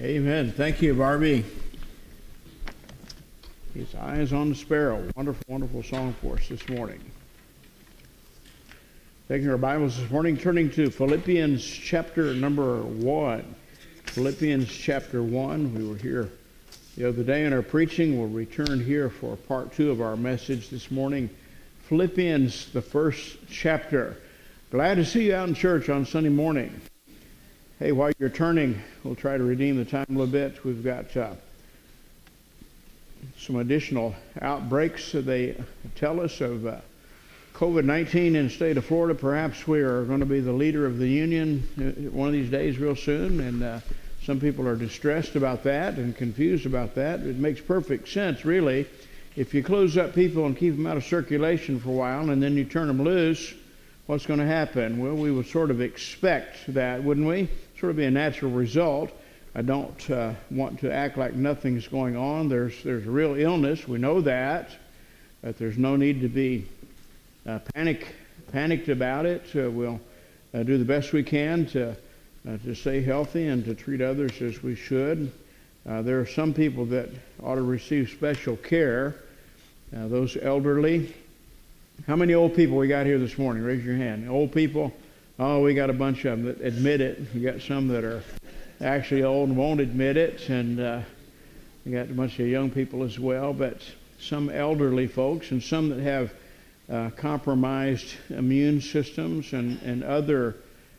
Amen. Thank you, Barbie. His Eyes on the Sparrow. Wonderful, wonderful song for us this morning. Taking our Bibles this morning, turning to Philippians chapter number 1. Philippians chapter 1. We were here the other day in our preaching. We'll return here for part 2 of our message this morning. Philippians, the first chapter. Glad to see you out in church on Sunday morning. Hey, while you're turning, we'll try to redeem the time a little bit. We've got some additional outbreaks. They tell us of COVID-19 in the state of Florida. Perhaps we are going to be the leader of the union one of these days real soon, and some people are distressed about that and confused about that. It makes perfect sense, really. If you close up people and keep them out of circulation for a while and then you turn them loose, what's going to happen? Well, we would sort of expect that, wouldn't we? Sort of be a natural result. I don't want to act like nothing's going on. There's real illness. We know that there's no need to be panicked about it. We'll do the best we can to stay healthy and to treat others as we should. There are some people that ought to receive special care. Those elderly. How many old people we got here this morning? Raise your hand. Old people? Oh, we got a bunch of them that admit it. We got some that are actually old and won't admit it, and we got a bunch of young people as well, but some elderly folks and some that have compromised immune systems and other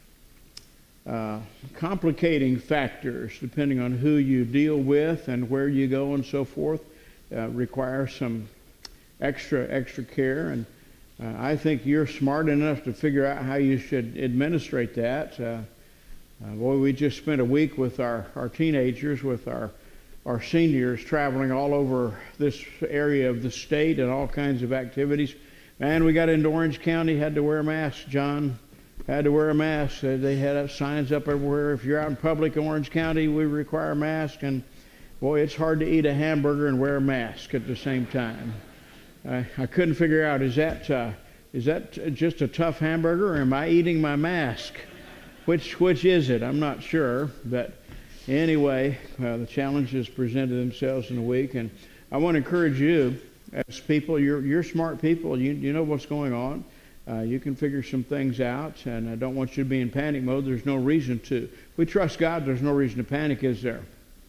complicating factors, depending on who you deal with and where you go and so forth, require some extra care. And I think you're smart enough to figure out how you should administrate that. Boy, we just spent a week with our teenagers, with our seniors, traveling all over this area of the state and all kinds of activities. And we got into Orange County, had to wear a mask. John had to wear a mask. They had signs up everywhere. If you're out in public in Orange County, we require a mask. And boy, it's hard to eat a hamburger and wear a mask at the same time. I couldn't figure out, is that just a tough hamburger, or am I eating my mask? Which is it? I'm not sure. But anyway, the challenges presented themselves in a week, and I want to encourage you as people. You're smart people. You know what's going on. You can figure some things out, and I don't want you to be in panic mode. There's no reason to. If we trust God, there's no reason to panic, is there?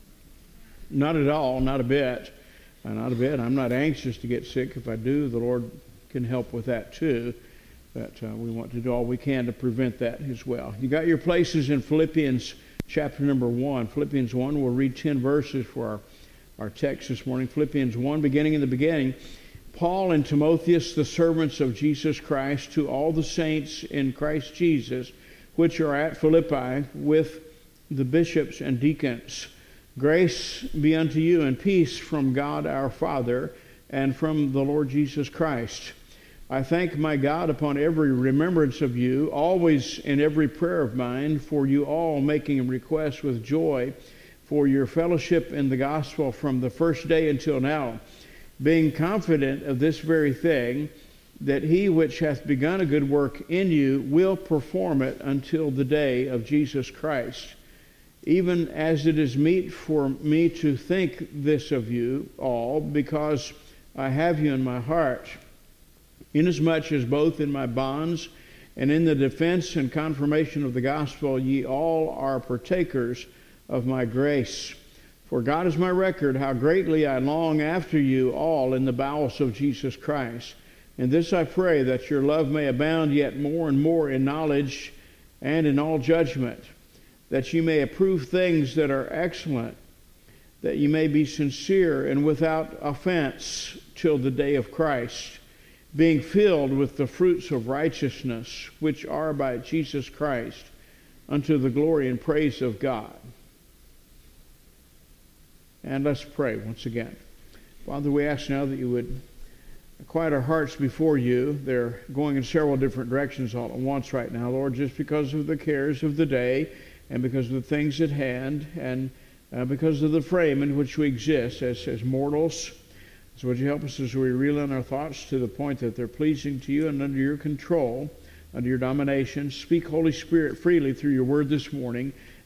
Not at all. Not a bit. Not a bit. I'm not anxious to get sick. If I do, the Lord can help with that too. But we want to do all we can to prevent that as well. You got your places in Philippians chapter number 1. Philippians 1, we'll read 10 verses for our text this morning. Philippians 1, beginning in the beginning. Paul and Timotheus, the servants of Jesus Christ, to all the saints in Christ Jesus, which are at Philippi, with the bishops and deacons. Grace be unto you and peace from God our Father and from the Lord Jesus Christ. I thank my God upon every remembrance of you, always in every prayer of mine, for you all, making requests with joy for your fellowship in the gospel from the first day until now, being confident of this very thing, that he which hath begun a good work in you will perform it until the day of Jesus Christ. Even as it is meet for me to think this of you all, because I have you in my heart, inasmuch as both in my bonds and in the defense and confirmation of the gospel ye all are partakers of my grace. For God is my record, how greatly I long after you all in the bowels of Jesus Christ. And this I pray, that your love may abound yet more and more in knowledge and in all judgment, that you may approve things that are excellent, that you may be sincere and without offense till the day of Christ, being filled with the fruits of righteousness, which are by Jesus Christ, unto the glory and praise of God. And let's pray once again. Father, we ask now that you would quiet our hearts before you. They're going in several different directions all at once right now, Lord, just because of the cares of the day, and because of the things at hand, and because of the frame in which we exist as mortals. So would you help us as we reel in our thoughts to the point that they're pleasing to you and under your control, under your domination. Speak, Holy Spirit, freely through your word this morning,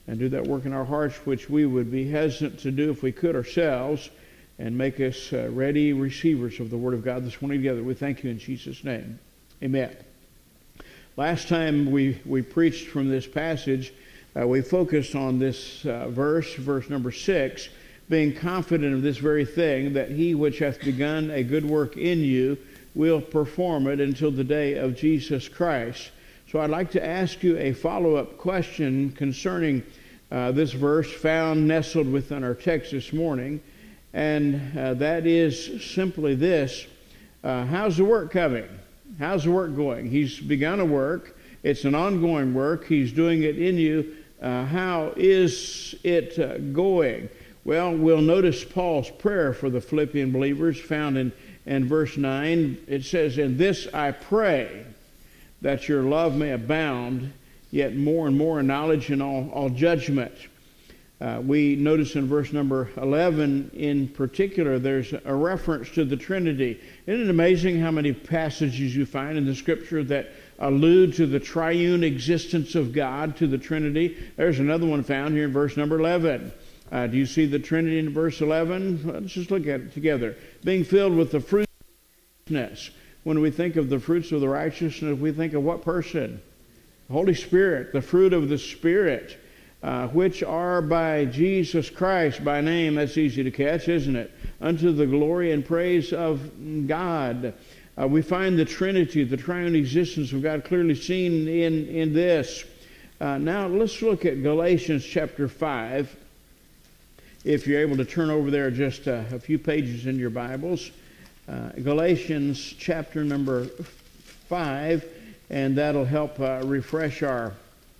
and do that work in our hearts which we would be hesitant to do if we could ourselves, and make us ready receivers of the Word of God this morning together. We thank you in Jesus' name. Amen. Last time we preached from this passage, we focused on this verse number 6, being confident of this very thing, that he which hath begun a good work in you will perform it until the day of Jesus Christ. So I'd like to ask you a follow-up question concerning this verse found nestled within our text this morning, and that is simply this: how's the work coming? How's the work going? He's begun a work. It's an ongoing work. He's doing it in you. How is it going? Well, we'll notice Paul's prayer for the Philippian believers found in verse 9. It says, "In this I pray, that your love may abound, yet more and more in knowledge and all judgment." We notice in verse number 11 in particular, there's a reference to the Trinity. Isn't it amazing how many passages you find in the Scripture that allude to the triune existence of God, to the Trinity? There's another one found here in verse number 11. Do you see the Trinity in verse 11? Let's just look at it together. Being filled with the fruit of righteousness. When we think of the fruits of the righteousness, we think of what person? The Holy Spirit, the fruit of the Spirit, which are by Jesus Christ, by name. That's easy to catch, isn't it? Unto the glory and praise of God. We find the Trinity, the triune existence of God, clearly seen in this. Now let's look at Galatians chapter 5. If you're able to turn over there just a few pages in your Bibles. Galatians chapter number 5, and that'll help refresh our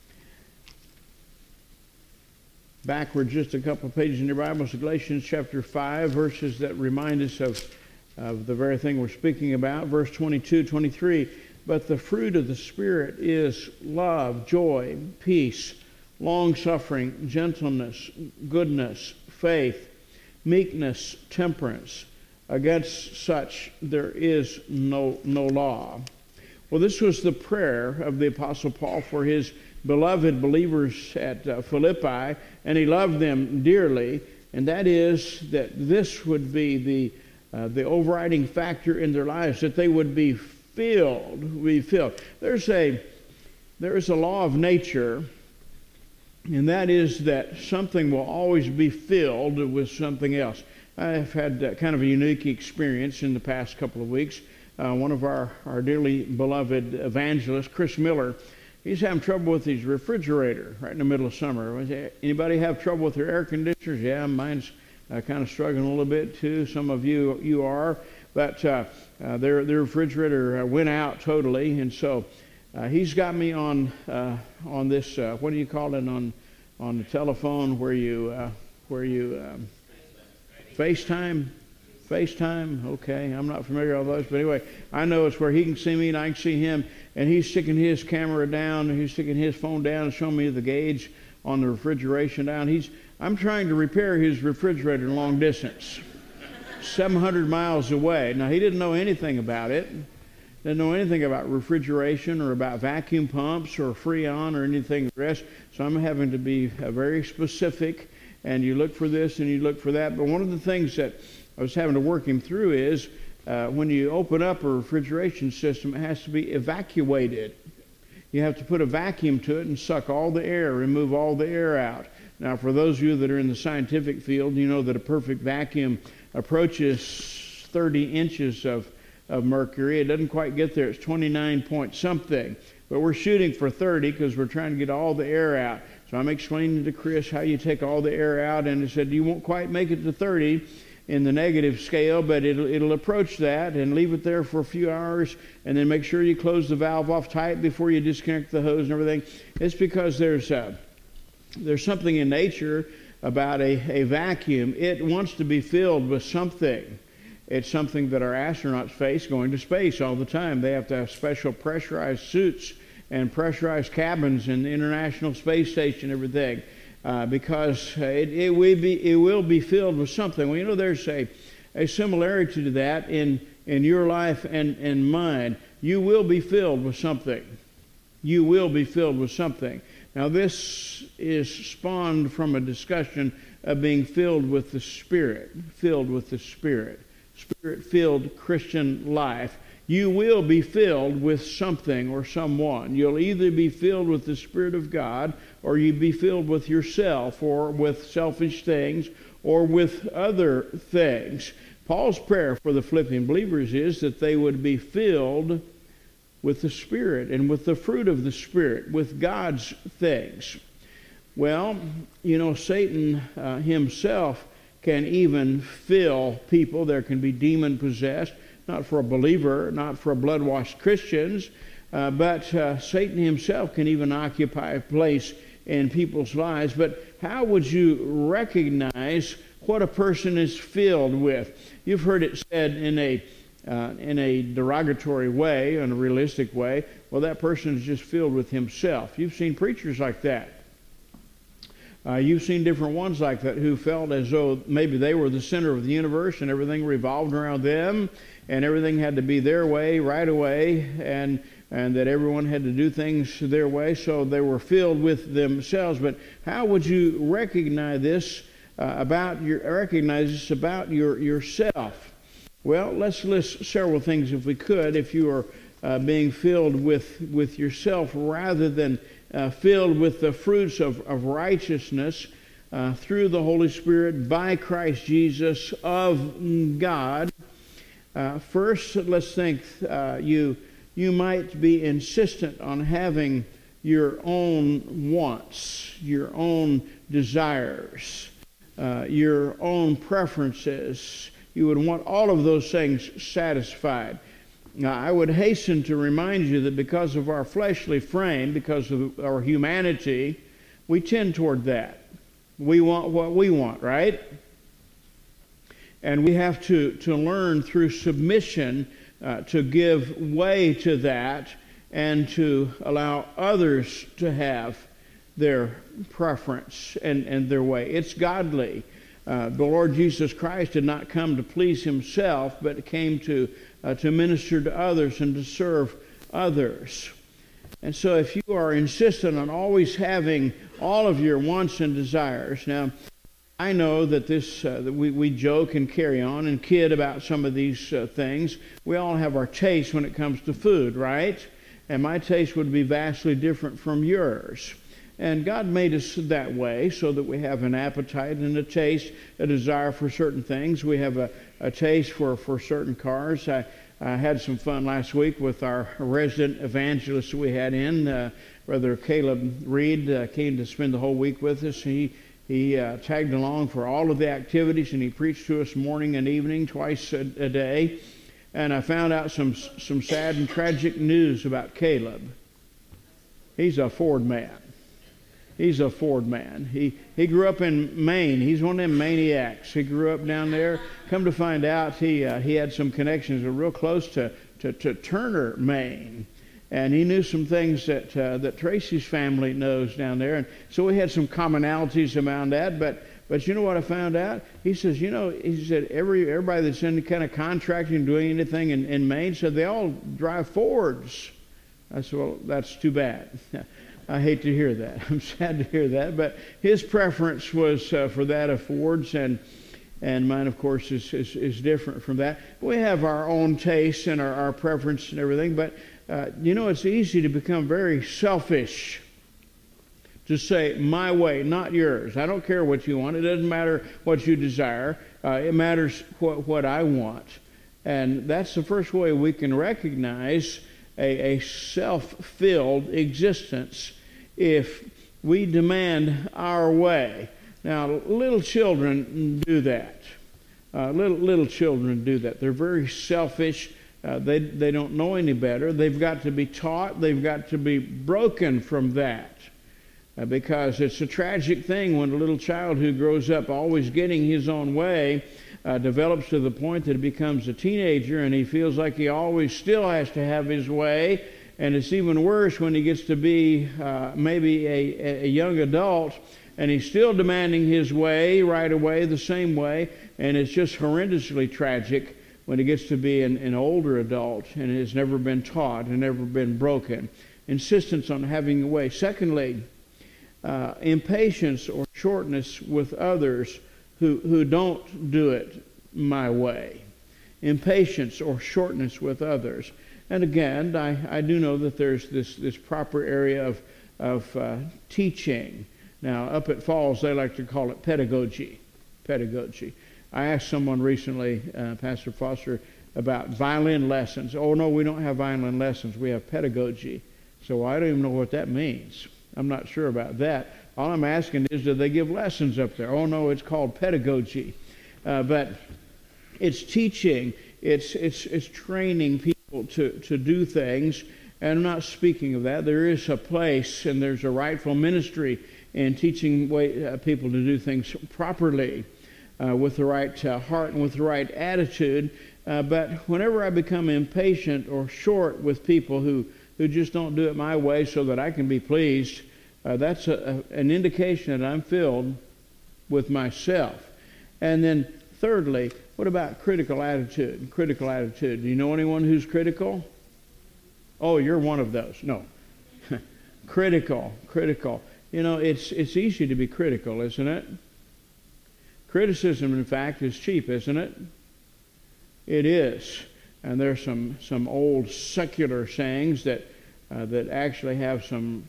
backward just a couple of pages in your Bibles. Galatians chapter 5, verses that remind us of the very thing we're speaking about. Verse 22, 23, "But the fruit of the Spirit is love, joy, peace, long-suffering, gentleness, goodness, faith, meekness, temperance. Against such there is no law." Well, this was the prayer of the Apostle Paul for his beloved believers at Philippi, and he loved them dearly, and that is that this would be the overriding factor in their lives, that they would be filled. There is a law of nature, and that is that something will always be filled with something else. I've had kind of a unique experience in the past couple of weeks. One of our dearly beloved evangelists, Chris Miller, he's having trouble with his refrigerator right in the middle of summer. Anybody have trouble with their air conditioners? Yeah, mine's kind of struggling a little bit too. Some of you are. But their refrigerator went out totally, and so he's got me on this, what do you call it, on the telephone where you FaceTime? Okay, I'm not familiar with those, but anyway, I know it's where he can see me and I can see him, and he's sticking his camera down, and he's sticking his phone down and showing me the gauge on the refrigeration down. I'm trying to repair his refrigerator long distance, 700 miles away. Now, he didn't know anything about it. Didn't know anything about refrigeration or about vacuum pumps or Freon or anything the rest. So I'm having to be very specific, and you look for this and you look for that. But one of the things that I was having to work him through is when you open up a refrigeration system, it has to be evacuated. You have to put a vacuum to it and suck all the air, remove all the air out. Now, for those of you that are in the scientific field, you know that a perfect vacuum approaches 30 inches of mercury. It doesn't quite get there. It's 29 point something. But we're shooting for 30 because we're trying to get all the air out. So I'm explaining to Chris how you take all the air out, and he said, you won't quite make it to 30 in the negative scale, but it'll approach that, and leave it there for a few hours, and then make sure you close the valve off tight before you disconnect the hose and everything. It's because there's something in nature about a vacuum. It wants to be filled with something. It's something that our astronauts face going to space all the time. They have to have special pressurized suits and pressurized cabins in the International Space Station and everything, because it will be filled with something. Well, you know, there's a similarity to that in your life and mine. You will be filled with something. You will be filled with something. Now, this is spawned from a discussion of being filled with the Spirit, Spirit-filled Christian life. You will be filled with something or someone. You'll either be filled with the Spirit of God, or you be filled with yourself, or with selfish things, or with other things. Paul's prayer for the Philippian believers is that they would be filled with the Spirit and with the fruit of the Spirit, with God's things. Well, Satan himself can even fill people. There can be demon-possessed, not for a believer, not for blood-washed Christians, but Satan himself can even occupy a place in people's lives. But how would you recognize what a person is filled with? You've heard it said in a derogatory way, in a realistic way, well, that person is just filled with himself. You've seen preachers like that. You've seen different ones like that who felt as though maybe they were the center of the universe and everything revolved around them and everything had to be their way right away, and that everyone had to do things their way, so they were filled with themselves. But how would you recognize this about yourself? Well, let's list several things if we could. If you are being filled with yourself rather than filled with the fruits of righteousness through the Holy Spirit by Christ Jesus of God. First, let's think you might be insistent on having your own wants, your own desires, your own preferences. You would want all of those things satisfied. Now, I would hasten to remind you that because of our fleshly frame, because of our humanity, we tend toward that. We want what we want, right? And we have to learn through submission to give way to that and to allow others to have their preference and their way. It's godly. The Lord Jesus Christ did not come to please himself, but came to minister to others and to serve others. And so if you are insistent on always having all of your wants and desires, now I know that that we joke and carry on and kid about some of these things. We all have our taste when it comes to food, right? And my taste would be vastly different from yours. And God made us that way so that we have an appetite and a taste, a desire for certain things. We have a taste for certain cars. I had some fun last week with our resident evangelist we had in. Brother Caleb Reed came to spend the whole week with us. He tagged along for all of the activities, and he preached to us morning and evening, twice a day. And I found out some sad and tragic news about Caleb. He's a Ford man. He's a Ford man. He grew up in Maine. He's one of them maniacs. He grew up down there. Come to find out, he had some connections real close to Turner, Maine. And he knew some things that Tracy's family knows down there. And so we had some commonalities around that. But you know what I found out? He says, he said everybody that's in kind of contracting, doing anything in Maine, said they all drive Fords. I said, well, that's too bad. I hate to hear that. I'm sad to hear that. But his preference was for that of Fords, and mine, of course, is different from that. We have our own tastes and our preference and everything, but it's easy to become very selfish, to say, my way, not yours. I don't care what you want. It doesn't matter what you desire. It matters what I want. And that's the first way we can recognize a self-filled existence, if we demand our way. Now, little children do that. Little children do that. They're very selfish. They don't know any better. They've got to be taught. They've got to be broken from that. Because it's a tragic thing when a little child who grows up always getting his own way develops to the point that he becomes a teenager and he feels like he always still has to have his way. And it's even worse when he gets to be maybe a young adult and he's still demanding his way right away, the same way. And it's just horrendously tragic when he gets to be an older adult and has never been taught and never been broken. Insistence on having a way. Secondly, impatience or shortness with others who don't do it my way. Impatience or shortness with others. And again, I do know that there's this proper area of teaching. Now, up at Falls, they like to call it pedagogy. Pedagogy. I asked someone recently, Pastor Foster, about violin lessons. Oh, no, we don't have violin lessons. We have pedagogy. So I don't even know what that means. I'm not sure about that. All I'm asking is, do they give lessons up there? Oh, no, it's called pedagogy. But it's teaching. It's training people to do things. And I'm not speaking of that. There is a place and there's a rightful ministry in teaching people to do things properly with the right heart and with the right attitude. But whenever I become impatient or short with people who just don't do it my way so that I can be pleased, that's an indication that I'm filled with myself. And then thirdly, what about critical attitude? Critical attitude. Do you know anyone who's critical? Oh, you're one of those. No. Critical. You know, it's easy to be critical, isn't it? Criticism, in fact, is cheap, isn't it? It is. And there's some old secular sayings that actually have some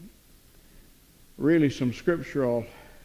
scriptural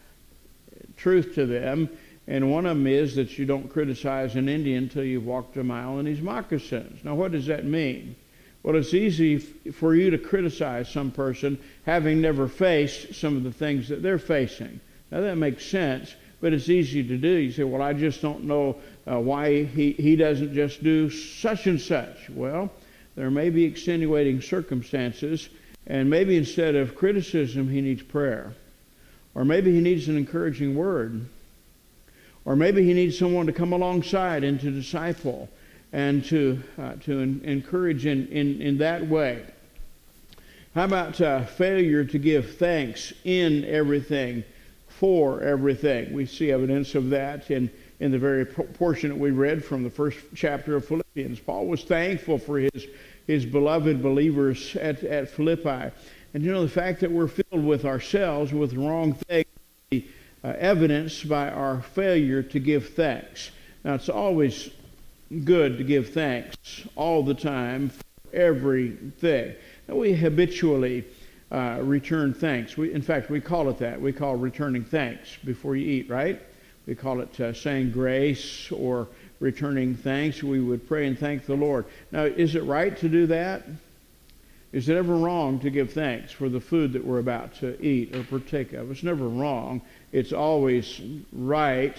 truth to them. And one of them is that you don't criticize an Indian until you've walked a mile in his moccasins. Now, what does that mean? Well, it's easy for you to criticize some person having never faced some of the things that they're facing. Now, that makes sense, but it's easy to do. You say, well, I just don't know why he doesn't just do such and such. Well, there may be extenuating circumstances, and maybe instead of criticism, he needs prayer. Or maybe he needs an encouraging word. Or maybe he needs someone to come alongside and to disciple and to encourage in that way. How about failure to give thanks in everything, for everything? We see evidence of that in the very portion that we read from the first chapter of Philippians. Paul was thankful for his beloved believers at Philippi. And you know, the fact that we're filled with ourselves, with the wrong things, evidenced by our failure to give thanks. Now, it's always good to give thanks all the time for everything. Now, we habitually return thanks. In fact, we call it that. We call returning thanks before you eat, right? We call it saying grace or returning thanks. We would pray and thank the Lord. Now, is it right to do that? Is it ever wrong to give thanks for the food that we're about to eat or partake of? It's never wrong. It's always right.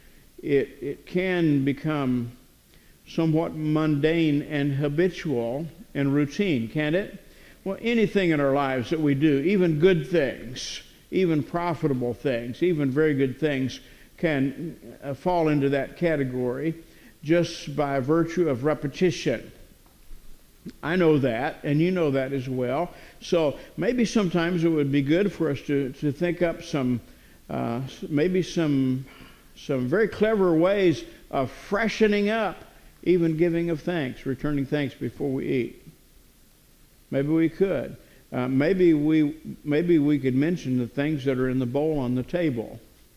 It can become somewhat mundane and habitual and routine, can't it? Well, anything in our lives that we do, even good things, even profitable things, even very good things, can fall into that category just by virtue of repetition. I know that, and you know that as well. So maybe sometimes it would be good for us to think up some very clever ways of freshening up even giving of thanks, returning thanks before we eat. Maybe we could. Maybe we could mention the things that are in the bowl on the table.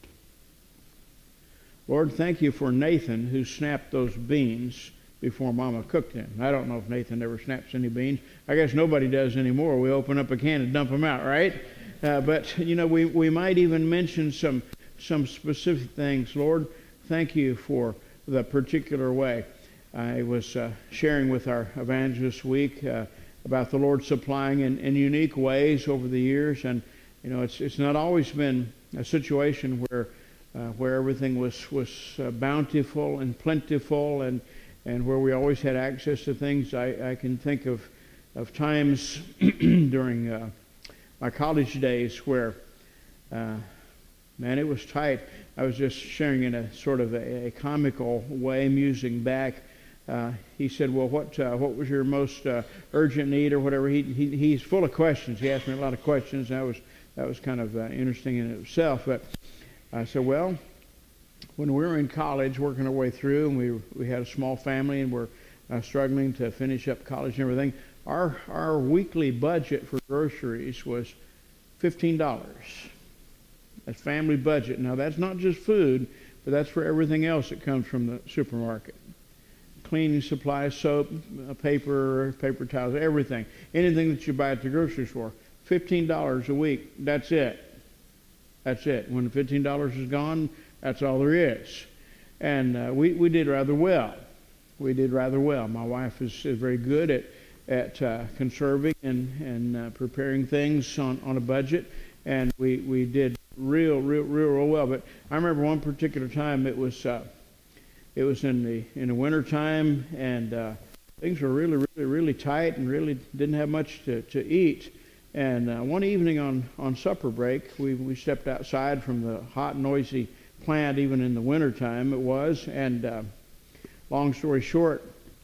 Lord, thank you for Nathan who snapped those beans before Mama cooked them. I don't know if Nathan ever snaps any beans. I guess nobody does anymore. We open up a can and dump them out, right? But, you know, we might even mention some specific things. Lord, thank you for the particular way. I was sharing with our evangelist week about the Lord supplying in unique ways over the years. And, you know, it's not always been a situation where everything was bountiful and plentiful and where we always had access to things. I can think of times during my college days where, man, it was tight. I was just sharing in a sort of a comical way, musing back. He said, well, what was your most urgent need or whatever? He's full of questions. He asked me a lot of questions. That was kind of interesting in itself. But I said, well, when we were in college working our way through and we had a small family and we're struggling to finish up college and everything, our weekly budget for groceries was $15. That's family budget. Now, that's not just food, but that's for everything else that comes from the supermarket. Cleaning supplies, soap, paper towels, everything. Anything that you buy at the grocery store. $15 a week, that's it. That's it. When the $15 is gone, that's all there is. And we did rather well. We did rather well. My wife is very good at conserving and preparing things on a budget, and we did real well. But I remember one particular time it was in the winter time, and things were really tight and really didn't have much to eat. And one evening on supper break, we stepped outside from the hot, noisy plant, even in the winter time it was. And long story short,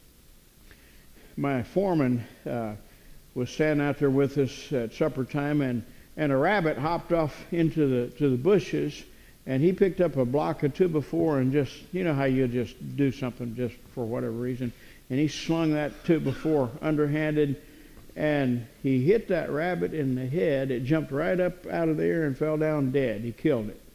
my foreman was standing out there with us at supper time, and a rabbit hopped off into the bushes, and he picked up a block of 2x4 and just, you know how you just do something just for whatever reason, and he slung that 2x4 underhanded, and he hit that rabbit in the head. It jumped right up out of there and fell down dead. He killed it.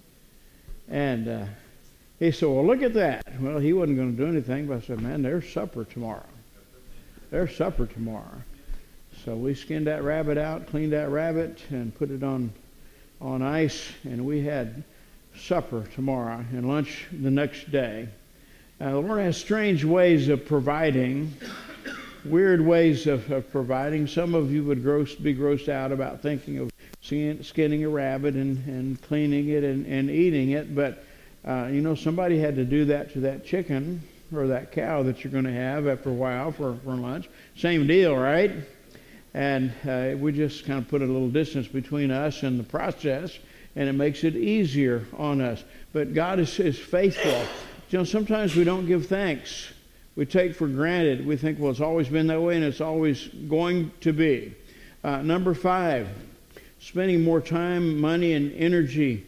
And he said, well, look at that. Well, he wasn't going to do anything, but I said, man, there's supper tomorrow. There's supper tomorrow. So we skinned that rabbit out, cleaned that rabbit, and put it on ice, and we had supper tomorrow and lunch the next day. The Lord has strange ways of providing, weird ways of providing. Some of you would be grossed out about thinking of skinning a rabbit and cleaning it and eating it, but somebody had to do that to that chicken or that cow that you're going to have after a while for lunch. Same deal, right? And we just kind of put a little distance between us and the process, and it makes it easier on us. But God is faithful. Sometimes we don't give thanks. We take for granted. We think, well, it's always been that way, and it's always going to be. Number 5, spending more time, money, and energy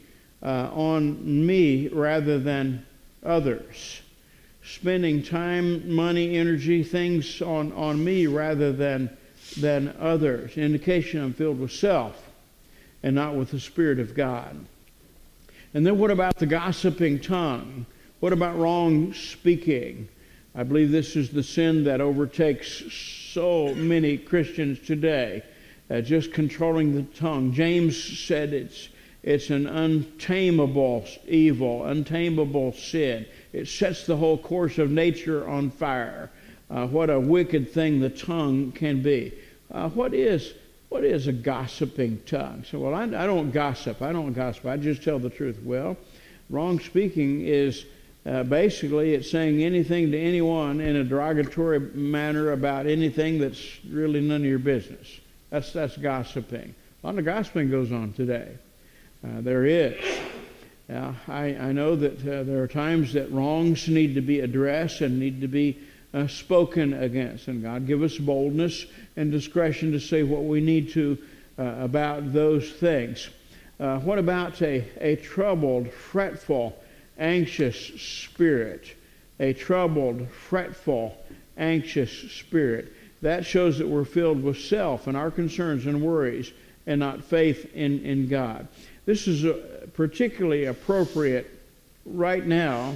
on me rather than others. Spending time, money, energy, things on me rather than others. Indication I'm filled with self and not with the Spirit of God. And then what about the gossiping tongue? What about wrong speaking? I believe this is the sin that overtakes so many Christians today, just controlling the tongue. James said it's an untamable evil, untamable sin. It sets the whole course of nature on fire. What a wicked thing the tongue can be. What is a gossiping tongue? So, well, I don't gossip. I just tell the truth. Well, wrong speaking is basically it's saying anything to anyone in a derogatory manner about anything that's really none of your business. That's gossiping. A lot of gossiping goes on today. There is. I know that there are times that wrongs need to be addressed and need to be spoken against. And God give us boldness and discretion to say what we need to about those things. What about a troubled, fretful, anxious spirit? A troubled, fretful, anxious spirit. That shows that we're filled with self and our concerns and worries and not faith in God. This is particularly appropriate right now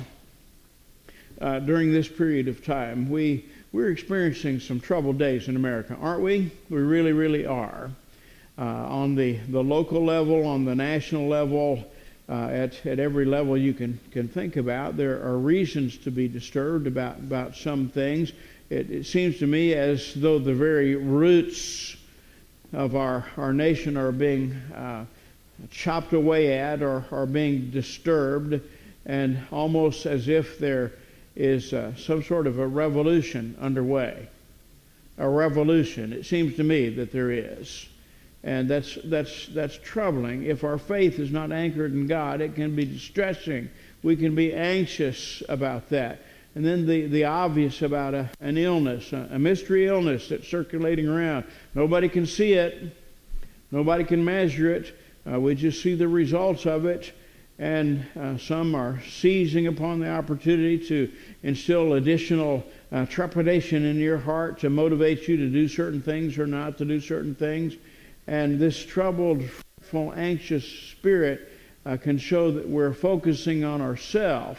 during this period of time. We're experiencing some troubled days in America, aren't we? We really are. On the local level, on the national level, at every level you can think about, there are reasons to be disturbed about some things. It seems to me as though the very roots of our nation are being chopped away at or are being disturbed, and almost as if there is some sort of a revolution underway. A revolution. It seems to me that there is. And that's troubling. If our faith is not anchored in God, it can be distressing. We can be anxious about that. And then the obvious about an illness, a mystery illness that's circulating around. Nobody can see it. Nobody can measure it. We just see the results of it. And some are seizing upon the opportunity to instill additional trepidation in your heart to motivate you to do certain things or not to do certain things. And this troubled, fretful, anxious spirit can show that we're focusing on ourselves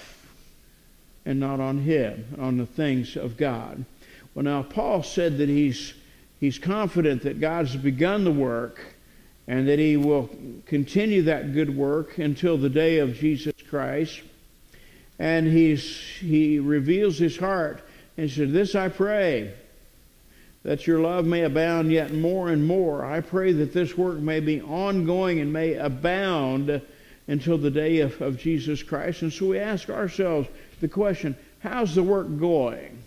and not on Him, on the things of God. Well, now, Paul said that he's confident that God's begun the work and that He will continue that good work until the day of Jesus Christ. And he reveals his heart and said, "This I pray, that your love may abound yet more and more. I pray that this work may be ongoing and may abound until the day of Jesus Christ." And so we ask ourselves the question, how's the work going?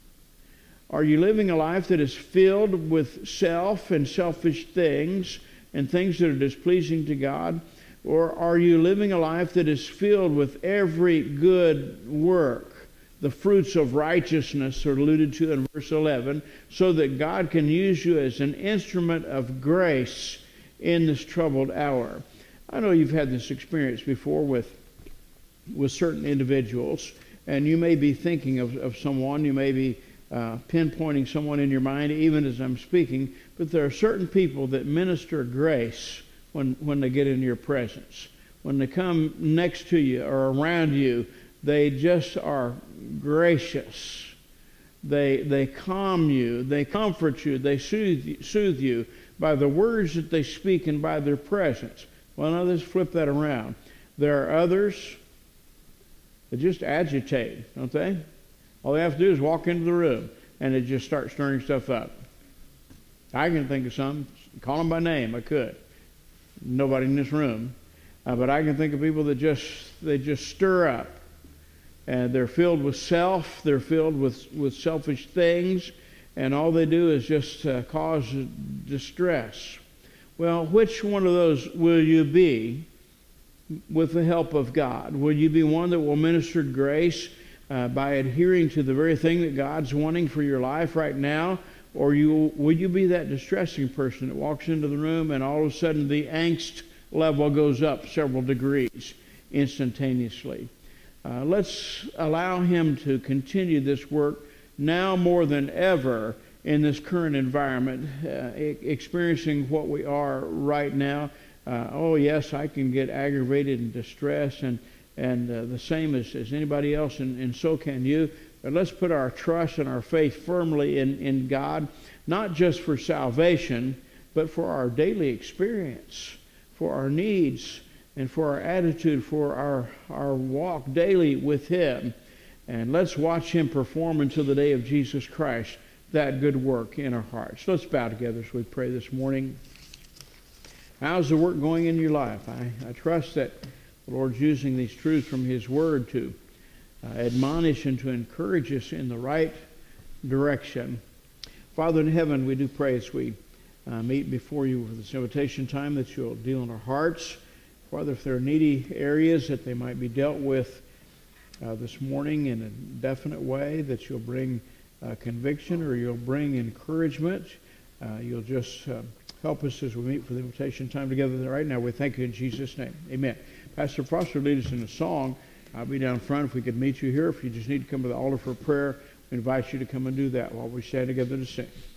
Are you living a life that is filled with self and selfish things and things that are displeasing to God? Or are you living a life that is filled with every good work? The fruits of righteousness are alluded to in verse 11, so that God can use you as an instrument of grace in this troubled hour. I know you've had this experience before with certain individuals, and you may be thinking of someone, you may be pinpointing someone in your mind even as I'm speaking, but there are certain people that minister grace when they get into your presence. When they come next to you or around you, they just are gracious. They calm you, they comfort you, they soothe you by the words that they speak and by their presence. Well, now let's flip that around. There are others that just agitate, don't they? All they have to do is walk into the room and they just start stirring stuff up. I can think of some, call them by name, I could. Nobody in this room. But I can think of people that just stir up. And they're filled with self, they're filled with selfish things, and all they do is just cause distress. Well, which one of those will you be with the help of God? Will you be one that will minister grace by adhering to the very thing that God's wanting for your life right now? Or will you be that distressing person that walks into the room and all of a sudden the angst level goes up several degrees instantaneously? Let's allow Him to continue this work now more than ever in this current environment, experiencing what we are right now. Oh yes, I can get aggravated and distressed, and the same as anybody else, and so can you. But let's put our trust and our faith firmly in God, not just for salvation, but for our daily experience, for our needs, and for our attitude, for our walk daily with Him. And let's watch Him perform until the day of Jesus Christ that good work in our hearts. Let's bow together as we pray this morning. How's the work going in your life? I trust that the Lord's using these truths from His Word to admonish and to encourage us in the right direction. Father in heaven, we do pray as we meet before you for this invitation time that you'll deal in our hearts. Father, if there are needy areas that they might be dealt with this morning in a definite way, that you'll bring conviction or you'll bring encouragement. You'll just help us as we meet for the invitation time together right now. We thank you in Jesus' name. Amen. Pastor Foster will lead us in a song. I'll be down front if we could meet you here. If you just need to come to the altar for prayer, we invite you to come and do that while we stand together to sing.